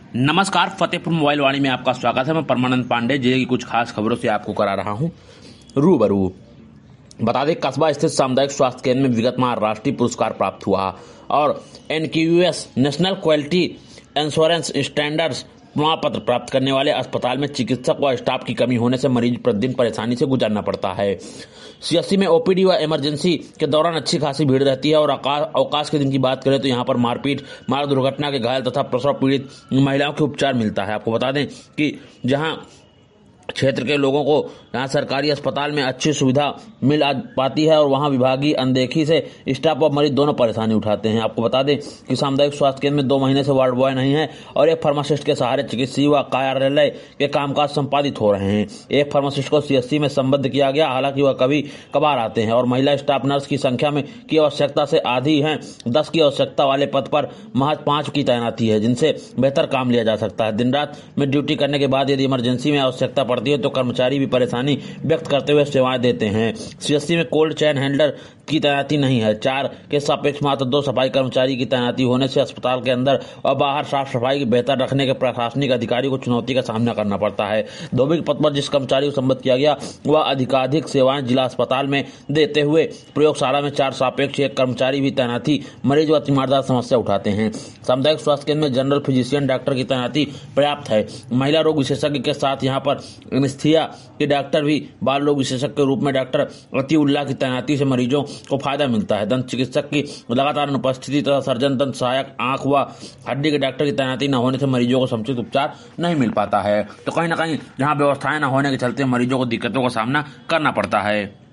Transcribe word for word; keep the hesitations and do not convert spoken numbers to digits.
नमस्कार, फतेहपुर मोबाइल वाणी में आपका स्वागत है। मैं परमानंद पांडे जिले की कुछ खास खबरों से आपको करा रहा हूं रूबरू। बता दें, कस्बा स्थित सामुदायिक स्वास्थ्य केंद्र में विगत माह राष्ट्रीय पुरस्कार प्राप्त हुआ और NQAS national quality insurance standards प्रमाण पत्र प्राप्त करने वाले अस्पताल में चिकित्सक व स्टाफ की कमी होने से मरीज प्रतिदिन परेशानी से गुजरना पड़ता है। सीएससी में ओपीडी व इमरजेंसी के दौरान अच्छी खासी भीड़ रहती है और अवकाश के दिन की बात करें तो यहां पर मारपीट, मार्ग दुर्घटना के घायल तथा प्रसव पीड़ित महिलाओं के उपचार मिलता है। आपको बता दें कि जहां क्षेत्र के लोगों को यहाँ सरकारी अस्पताल में अच्छी सुविधा मिल पाती है और वहाँ विभागीय अनदेखी से स्टाफ व मरीज दोनों परेशानी उठाते हैं। आपको बता दें कि सामुदायिक स्वास्थ्य केंद्र में दो महीने से वार्ड बॉय नहीं है और एक फार्मासिस्ट के सहारे चिकित्सीय व कार्यालय के कामकाज संपादित हो रहे हैं। एक फार्मासिस्ट को सीएससी में संबद्ध किया गया, हालांकि वह कभी कभार आते हैं और महिला स्टाफ नर्स की संख्या में की आवश्यकता से आधी है। दस की आवश्यकता वाले पद पर महज पांच की तैनाती है, जिनसे बेहतर काम लिया जा सकता है। दिन रात में ड्यूटी करने के बाद यदि इमरजेंसी में आवश्यकता पड़ती है तो कर्मचारी भी परेशानी व्यक्त करते हुए सेवाएं देते हैं। सीएससी में कोल्ड चेन हैंडलर की तैनाती नहीं है। चार के सापेक्ष मात्र दो सफाई कर्मचारी की तैनाती होने से अस्पताल के अंदर और बाहर साफ सफाई बेहतर रखने के प्रशासनिक अधिकारी को चुनौती का सामना करना पड़ता है। धोबी के पद पर जिस कर्मचारी को संबद्ध किया गया वह अधिकाधिक सेवाएं जिला अस्पताल में देते हुए प्रयोगशाला में चार सापेक्ष एक कर्मचारी भी तैनाती मरीज व तीमारदार समस्या उठाते हैं। सामुदायिक स्वास्थ्य केंद्र में जनरल फिजिशियन डॉक्टर की तैनाती पर्याप्त है। महिला रोग विशेषज्ञ के साथ यहाँ पर एनेस्थीसिया के डॉक्टर भी बाल रोग विशेषज्ञ के रूप में डॉक्टर अतिउल्लाह की तैनाती से मरीजों को फायदा मिलता है। दंत चिकित्सक की लगातार अनुपस्थिति तथा सर्जन, दंत सहायक, आंख व हड्डी के डॉक्टर की तैनाती न होने से मरीजों को समुचित उपचार नहीं मिल पाता है। तो कहीं ना कहीं जहां व्यवस्थाएं न होने के चलते मरीजों को दिक्कतों का सामना करना पड़ता है।